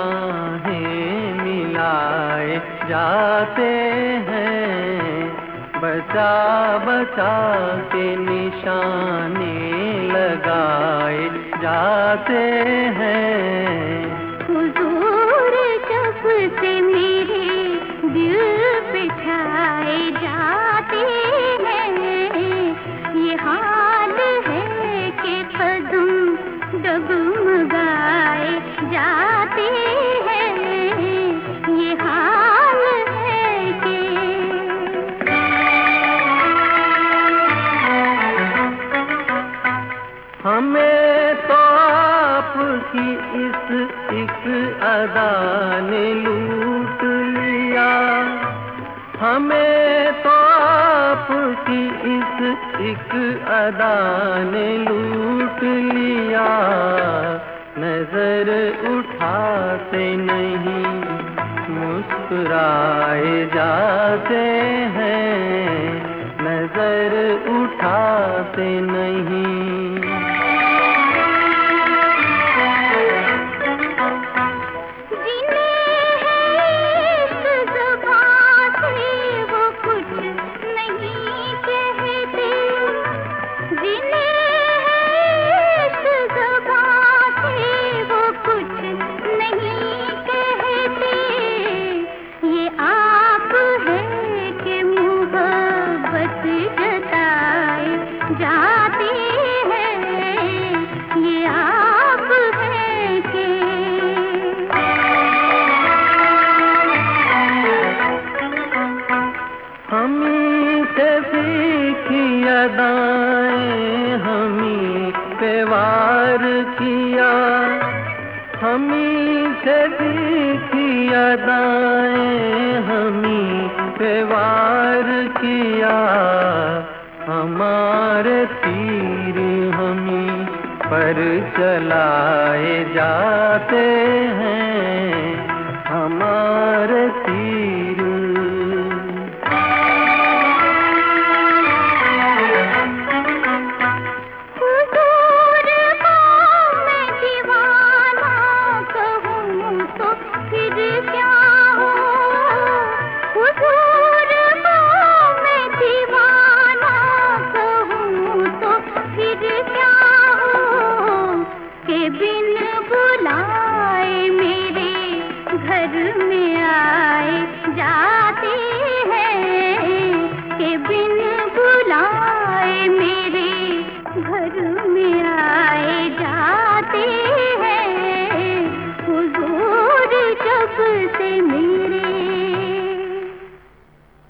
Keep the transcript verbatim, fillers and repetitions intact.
निगाहें मिलाए जाते हैं, बचा बचा के निशाने लगाए जाते हैं। हुजूर जब से मेरे दिल पे छाए जाते हैं, ये हाल है कि कदम डगमगाए जाते हैं, ये हाल है कि हमें तो आपकी इस एक अदा ने लूट लिया, हमें तो आपकी इस एक अदा ने लूट लिया। नजर उठाते नहीं मुस्कुराए जाते हैं, नजर उठाते नहीं। जाते हैं, ये आप है कि हमी से सीखी अदाएं हमी पे वार किया, हमी से सीखी अदाएं हमी पे वार किया। हमारे तीर हमी पर चलाए जाते हैं, हमारे तीर। हुजूर को मैं दीवाना कहूँ तो फिर क्या हो, हुजूर को मैं दीवाना कहूँ तो फिर क्या हो, के बिन बुलाए मेरे घर में आए जाते हैं, के बिन बुलाए मेरे घर